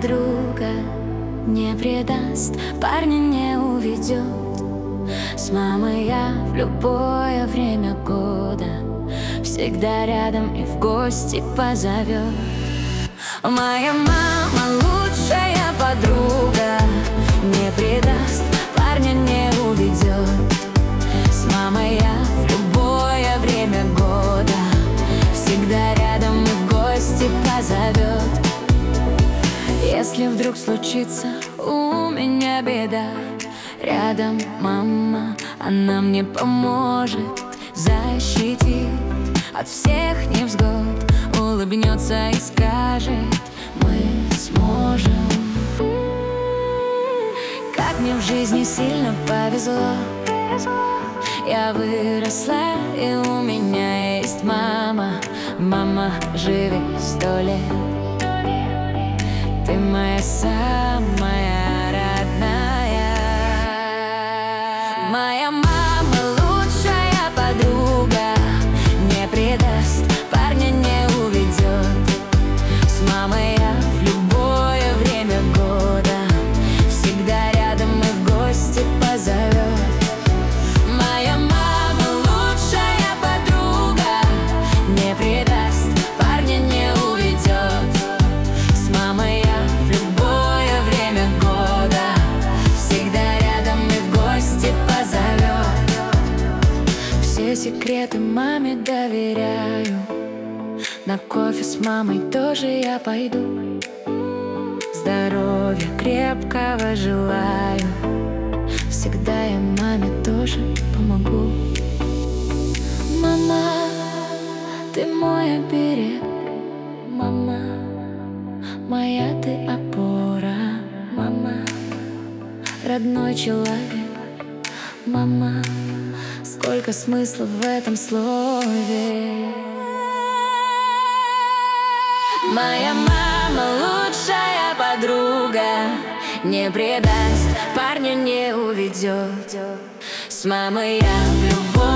подруга, не предаст, парня не уведет. С мамой я в любое время года всегда рядом и в гости позовет. Моя мама лучшая подруга, не предаст, парня не уведет. С мамой я в любое время года всегда рядом и в гости позовет. Если вдруг случится у меня беда, рядом мама, она мне поможет, защитит от всех невзгод, улыбнется и скажет: мы сможем. Как мне в жизни сильно повезло, я выросла, и у меня есть мама. Мама, живи 100 лет. Ты моя самая родная. Моя мама лучшая подруга, не предаст, парня не уведет. С мамой я в любое время года всегда рядом и в гости позовет. Моя мама лучшая подруга, не предаст, парня не уведет. С мамой я в любое время года всегда рядом и в гости позовет. Все секреты маме доверяю, на кофе с мамой тоже я пойду. Здоровья крепкого желаю, всегда я маме тоже помогу. Мама, ты мой оберег, мама, моя ты опора, мама, родной человек, мама, сколько смысла в этом слове. Моя мама лучшая подруга, не предаст, парня не уведет. С мамой я в любовь